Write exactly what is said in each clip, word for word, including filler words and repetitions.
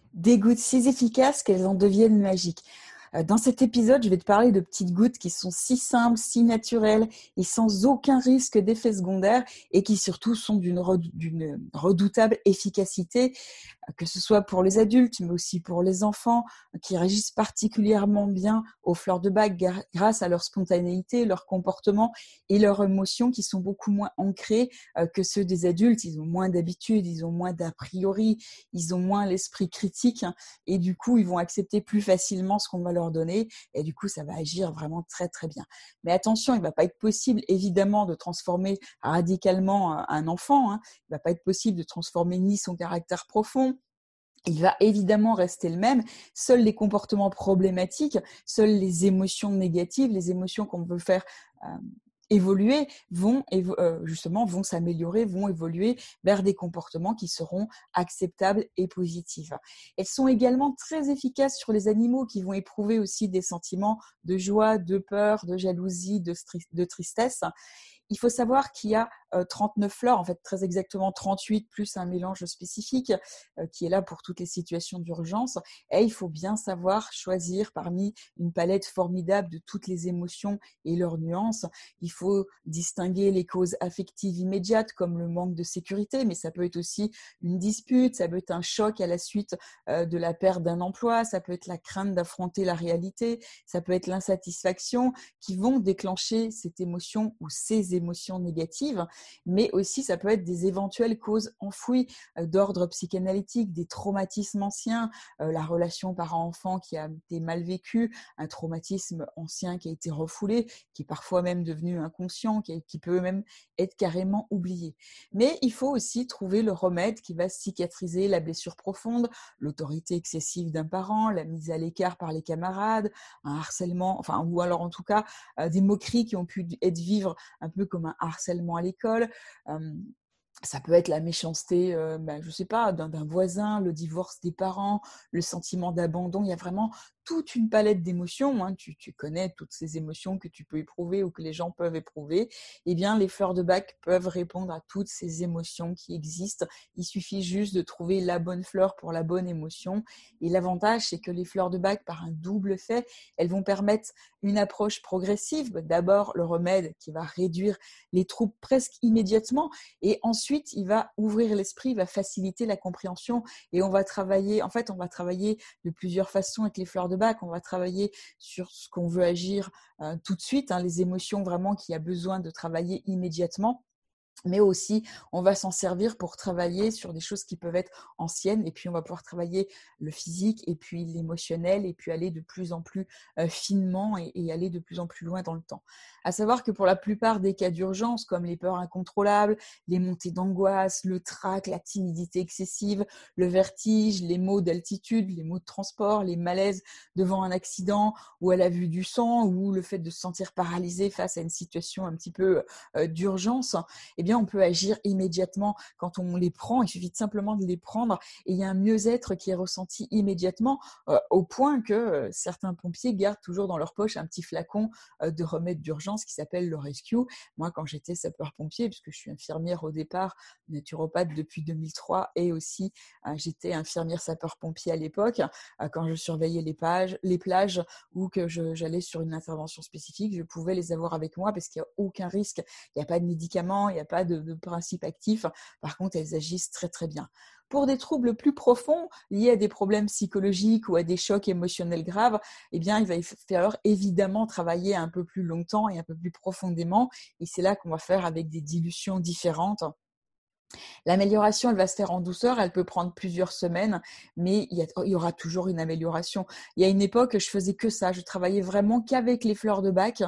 Des gouttes si efficaces qu'elles en deviennent magiques. Euh, Dans cet épisode, je vais te parler de petites gouttes qui sont si simples, si naturelles et sans aucun risque d'effet secondaire et qui surtout sont d'une, redou- d'une redoutable efficacité, euh, que ce soit pour les adultes mais aussi pour les enfants, euh, qui réagissent particulièrement bien aux fleurs de bac gar- grâce à leur spontanéité, leur comportement et leurs émotions qui sont beaucoup moins ancrées euh, que ceux des adultes. Ils ont moins d'habitude, ils ont moins d'a priori, ils ont moins l'esprit critique hein, et du coup, ils vont accepter plus facilement ce qu'on va leur donner et du coup, ça va agir vraiment très, très bien. Mais attention, il ne va pas être possible, évidemment, de transformer radicalement un enfant. Hein. Il ne va pas être possible de transformer ni son caractère profond, il va évidemment rester le même. Seuls les comportements problématiques, seules les émotions négatives, les émotions qu'on veut faire euh, évoluer, vont évo- euh, justement vont s'améliorer, vont évoluer vers des comportements qui seront acceptables et positifs. Elles sont également très efficaces sur les animaux qui vont éprouver aussi des sentiments de joie, de peur, de jalousie, de, stri- de tristesse. Il faut savoir qu'il y a euh, trente-neuf fleurs, en fait très exactement trente-huit plus un mélange spécifique euh, qui est là pour toutes les situations d'urgence. Et il faut bien savoir choisir parmi une palette formidable de toutes les émotions et leurs nuances. Il faut distinguer les causes affectives immédiates comme le manque de sécurité, mais ça peut être aussi une dispute, ça peut être un choc à la suite euh, de la perte d'un emploi, ça peut être la crainte d'affronter la réalité, ça peut être l'insatisfaction qui vont déclencher cette émotion ou ces émotions négatives, mais aussi ça peut être des éventuelles causes enfouies euh, d'ordre psychanalytique, des traumatismes anciens, euh, la relation parent-enfant qui a été mal vécue, un traumatisme ancien qui a été refoulé, qui est parfois même devenu inconscient, qui, qui peut même être carrément oublié. Mais il faut aussi trouver le remède qui va cicatriser la blessure profonde, l'autorité excessive d'un parent, la mise à l'écart par les camarades, un harcèlement, enfin, ou alors en tout cas euh, des moqueries qui ont pu être vivre un peu comme un harcèlement à l'école. Euh, ça peut être la méchanceté, euh, ben, je sais pas, d'un, d'un voisin, le divorce des parents, le sentiment d'abandon. Il y a vraiment toute une palette d'émotions. Hein. Tu, tu connais toutes ces émotions que tu peux éprouver ou que les gens peuvent éprouver. Eh bien, les fleurs de bac peuvent répondre à toutes ces émotions qui existent. Il suffit juste de trouver la bonne fleur pour la bonne émotion. Et l'avantage, c'est que les fleurs de bac, par un double fait, elles vont permettre une approche progressive. D'abord, le remède qui va réduire les troubles presque immédiatement et ensuite, il va ouvrir l'esprit, il va faciliter la compréhension et on va travailler, en fait, on va travailler de plusieurs façons avec les fleurs de bac. On va travailler sur ce qu'on veut agir euh, tout de suite, hein, les émotions vraiment qu'il y a besoin de travailler immédiatement. Mais aussi, on va s'en servir pour travailler sur des choses qui peuvent être anciennes et puis on va pouvoir travailler le physique et puis l'émotionnel et puis aller de plus en plus euh, finement et, et aller de plus en plus loin dans le temps. À savoir que pour la plupart des cas d'urgence, comme les peurs incontrôlables, les montées d'angoisse, le trac, la timidité excessive, le vertige, les maux d'altitude, les maux de transport, les malaises devant un accident ou à la vue du sang ou le fait de se sentir paralysé face à une situation un petit peu euh, d'urgence, eh bien, on peut agir immédiatement quand on les prend. Il suffit simplement de les prendre et il y a un mieux-être qui est ressenti immédiatement euh, au point que euh, certains pompiers gardent toujours dans leur poche un petit flacon euh, de remède d'urgence qui s'appelle le Rescue. Moi, quand j'étais sapeur-pompier, puisque je suis infirmière au départ, naturopathe depuis deux mille trois et aussi euh, j'étais infirmière sapeur-pompier à l'époque, euh, quand je surveillais les, pages, les plages ou que je, j'allais sur une intervention spécifique, je pouvais les avoir avec moi parce qu'il n'y a aucun risque. Il n'y a pas de médicaments, il n'y a pas de, de principe actif. Par contre, elles agissent très très bien. Pour des troubles plus profonds liés à des problèmes psychologiques ou à des chocs émotionnels graves, eh bien, il va falloir évidemment travailler un peu plus longtemps et un peu plus profondément. Et c'est là qu'on va faire avec des dilutions différentes. L'amélioration, elle va se faire en douceur, elle peut prendre plusieurs semaines, mais il y, a, il y aura toujours une amélioration. Il y a une époque, je faisais que ça, je travaillais vraiment qu'avec les fleurs de bac.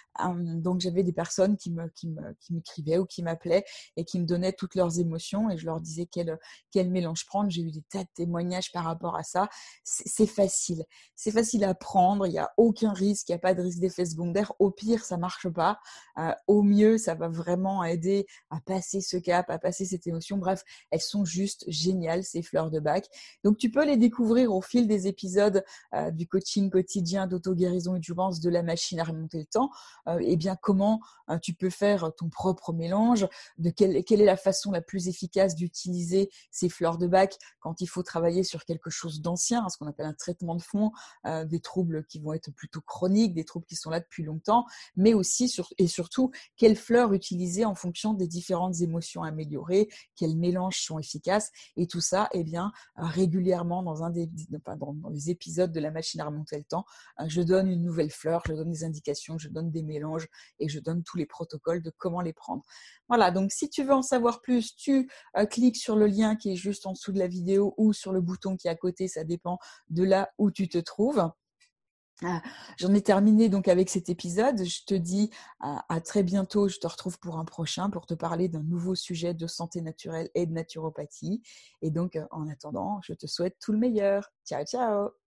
Donc j'avais des personnes qui me qui me qui m'écrivaient ou qui m'appelaient et qui me donnaient toutes leurs émotions et je leur disais quel quel mélange prendre. J'ai eu des tas de témoignages par rapport à ça. C'est, c'est facile, c'est facile à prendre. Il y a aucun risque, il y a pas de risque d'effet secondaire. Au pire, ça marche pas. Euh, au mieux, ça va vraiment aider à passer ce cap, à passer cette émotion. Bref, elles sont juste géniales ces fleurs de bac. Donc tu peux les découvrir au fil des épisodes euh, du coaching quotidien d'auto-guérison et de jouvence de la machine à remonter le temps. euh, eh bien, comment euh, tu peux faire ton propre mélange, de quelle, quelle est la façon la plus efficace d'utiliser ces fleurs de bac quand il faut travailler sur quelque chose d'ancien, ce qu'on appelle un traitement de fond, euh, des troubles qui vont être plutôt chroniques, des troubles qui sont là depuis longtemps, mais aussi sur, et surtout quelles fleurs utiliser en fonction des différentes émotions améliorées, quels mélanges sont efficaces, et tout ça, eh bien, régulièrement dans un des dans, dans les épisodes de la machine à remonter le temps, je donne une nouvelle fleur, je donne des indications, je donne des mélanges et je donne tous les protocoles de comment les prendre. Voilà, donc si tu veux en savoir plus, tu euh, cliques sur le lien qui est juste en dessous de la vidéo ou sur le bouton qui est à côté, ça dépend de là où tu te trouves. Ah, j'en ai terminé donc avec cet épisode. Je te dis à, à très bientôt. Je te retrouve pour un prochain pour te parler d'un nouveau sujet de santé naturelle et de naturopathie. Et donc, en attendant, je te souhaite tout le meilleur. Ciao, ciao!